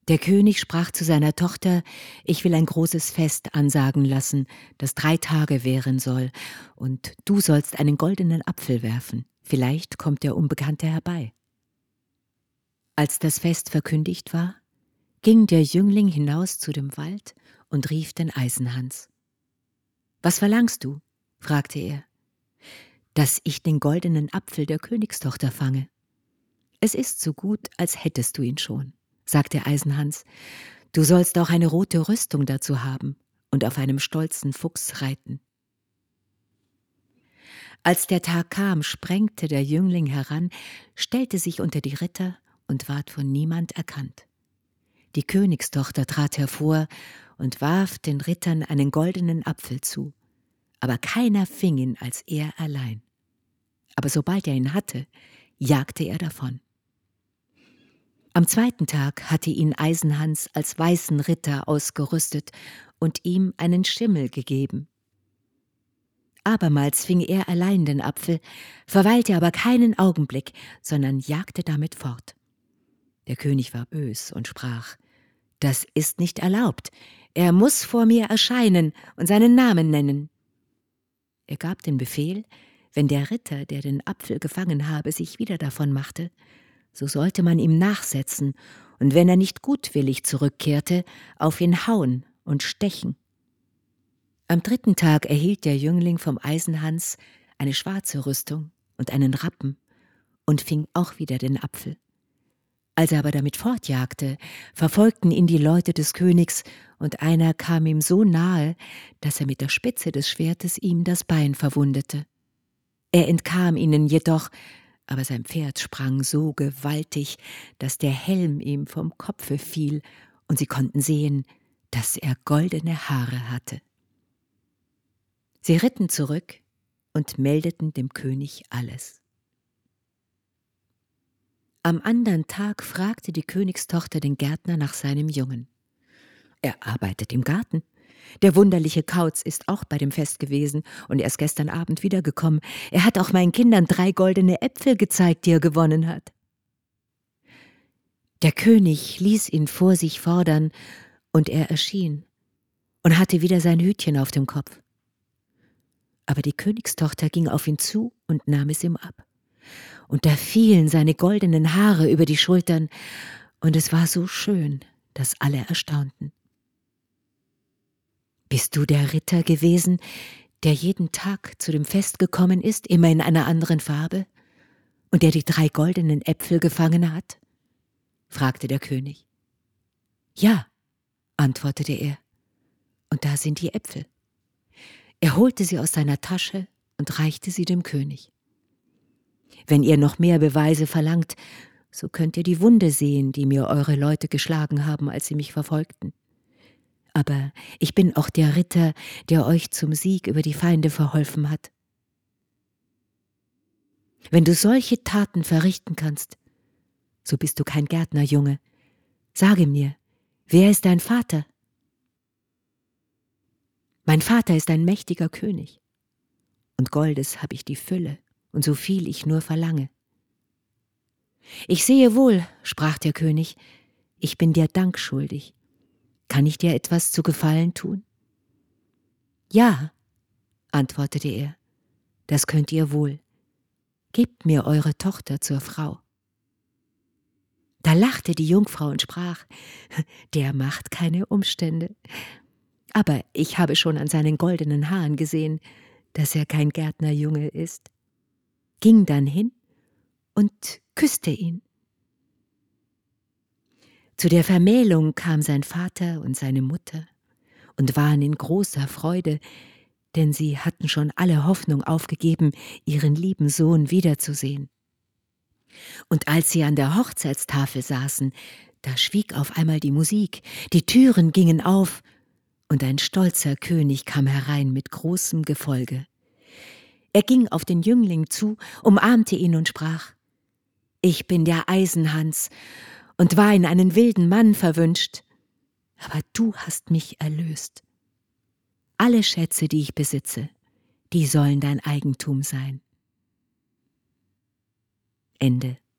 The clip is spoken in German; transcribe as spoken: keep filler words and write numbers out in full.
Der König sprach zu seiner Tochter: »Ich will ein großes Fest ansagen lassen, das drei Tage währen soll, und du sollst einen goldenen Apfel werfen. Vielleicht kommt der Unbekannte herbei.« Als das Fest verkündigt war, ging der Jüngling hinaus zu dem Wald und rief den Eisenhans. »Was verlangst du?« fragte er. »Dass ich den goldenen Apfel der Königstochter fange.« »Es ist so gut, als hättest du ihn schon«, sagte Eisenhans. »Du sollst auch eine rote Rüstung dazu haben und auf einem stolzen Fuchs reiten.« Als der Tag kam, sprengte der Jüngling heran, stellte sich unter die Ritter und ward von niemand erkannt. Die Königstochter trat hervor und warf den Rittern einen goldenen Apfel zu, aber keiner fing ihn als er allein. Aber sobald er ihn hatte, jagte er davon. Am zweiten Tag hatte ihn Eisenhans als weißen Ritter ausgerüstet und ihm einen Schimmel gegeben. Abermals fing er allein den Apfel, verweilte aber keinen Augenblick, sondern jagte damit fort. Der König war bös und sprach: »Das ist nicht erlaubt. Er muss vor mir erscheinen und seinen Namen nennen.« Er gab den Befehl, wenn der Ritter, der den Apfel gefangen habe, sich wieder davon machte, so sollte man ihm nachsetzen und wenn er nicht gutwillig zurückkehrte, auf ihn hauen und stechen. Am dritten Tag erhielt der Jüngling vom Eisenhans eine schwarze Rüstung und einen Rappen und fing auch wieder den Apfel. Als er aber damit fortjagte, verfolgten ihn die Leute des Königs, und einer kam ihm so nahe, dass er mit der Spitze des Schwertes ihm das Bein verwundete. Er entkam ihnen jedoch, aber sein Pferd sprang so gewaltig, dass der Helm ihm vom Kopfe fiel, und sie konnten sehen, dass er goldene Haare hatte. Sie ritten zurück und meldeten dem König alles. Am andern Tag fragte die Königstochter den Gärtner nach seinem Jungen. »Er arbeitet im Garten. Der wunderliche Kauz ist auch bei dem Fest gewesen und er ist gestern Abend wiedergekommen. Er hat auch meinen Kindern drei goldene Äpfel gezeigt, die er gewonnen hat.« Der König ließ ihn vor sich fordern, und er erschien und hatte wieder sein Hütchen auf dem Kopf. Aber die Königstochter ging auf ihn zu und nahm es ihm ab. Und da fielen seine goldenen Haare über die Schultern, und es war so schön, dass alle erstaunten. »Bist du der Ritter gewesen, der jeden Tag zu dem Fest gekommen ist, immer in einer anderen Farbe, und der die drei goldenen Äpfel gefangen hat?« fragte der König. »Ja«, antwortete er, »und da sind die Äpfel.« Er holte sie aus seiner Tasche und reichte sie dem König. »Wenn ihr noch mehr Beweise verlangt, so könnt ihr die Wunde sehen, die mir eure Leute geschlagen haben, als sie mich verfolgten. Aber ich bin auch der Ritter, der euch zum Sieg über die Feinde verholfen hat. Wenn du solche Taten verrichten kannst, so bist du kein Gärtnerjunge. Sage mir, wer ist dein Vater?« »Mein Vater ist ein mächtiger König, und Goldes habe ich die Fülle und so viel ich nur verlange.« »Ich sehe wohl«, sprach der König, »ich bin dir Dank schuldig. Kann ich dir etwas zu Gefallen tun?« »Ja«, antwortete er, »das könnt ihr wohl. Gebt mir eure Tochter zur Frau.« Da lachte die Jungfrau und sprach: »Der macht keine Umstände. Aber ich habe schon an seinen goldenen Haaren gesehen, dass er kein Gärtnerjunge ist«, ging dann hin und küsste ihn. Zu der Vermählung kam sein Vater und seine Mutter und waren in großer Freude, denn sie hatten schon alle Hoffnung aufgegeben, ihren lieben Sohn wiederzusehen. Und als sie an der Hochzeitstafel saßen, da schwieg auf einmal die Musik, die Türen gingen auf, und ein stolzer König kam herein mit großem Gefolge. Er ging auf den Jüngling zu, umarmte ihn und sprach: »Ich bin der Eisenhans und war in einen wilden Mann verwünscht, aber du hast mich erlöst. Alle Schätze, die ich besitze, die sollen dein Eigentum sein.« Ende.